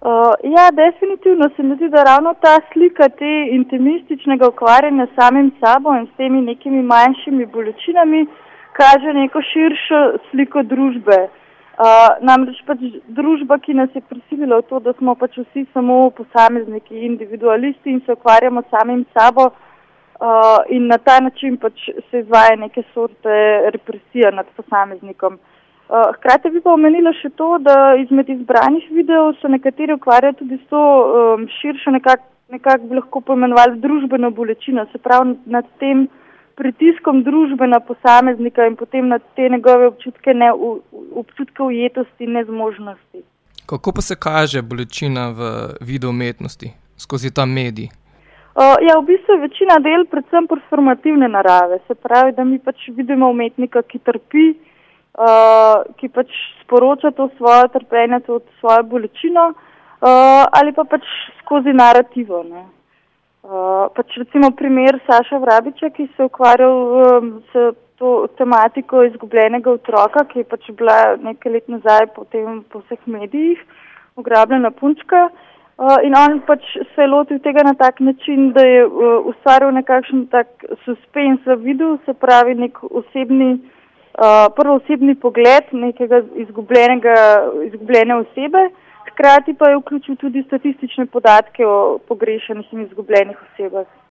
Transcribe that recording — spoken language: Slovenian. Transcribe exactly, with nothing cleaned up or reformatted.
Uh, ja, definitivno se mi zdi, da ravno ta slika te intimističnega ukvarjanja s samim sabo in s temi nekimi manjšimi bolečinami kaže neko širšo sliko družbe. Uh, namreč pač družba, ki nas je prisilila v to, da smo pač vsi samo posamezniki, individualisti in se ukvarjamo s samim sabo uh, in na ta način pač se izvaja neke sorte represija nad posameznikom. Hkrati bi pa omenila še to, da izmed izbranih videov se nekateri ukvarjajo tudi s to um, širšo nekako, nekak bi lahko poimenovali družbeno bolečino, se pravi nad tem pritiskom družbe na posameznika in potem nad te njegove občutke, ne, občutke ujetosti in nezmožnosti. Kako pa se kaže bolečina v videoumetnosti skozi ta medij? Uh, ja, v bistvu je večina del predvsem performativne narave, se pravi, da mi pač vidimo umetnika, ki trpi, Uh, ki pač sporoča to svojo trpljenje, to svojo bolečino uh, ali pa pač skozi narativo. Ne. Uh, pač recimo primer Saša Vrabiča, ki se je ukvarjal um, s to tematiko izgubljenega otroka, ki je pač bila nekaj let nazaj potem po vseh medijih ugrabljena punčka uh, in on pač se je lotil tega na tak način, da je uh, ustvaril nekakšen tak suspens v videu, se pravi nek osebni Uh, prvo osebni pogled nekega izgubljenega, izgubljene osebe, hkrati pa je vključil tudi statistične podatke o pogrešanih in izgubljenih osebah.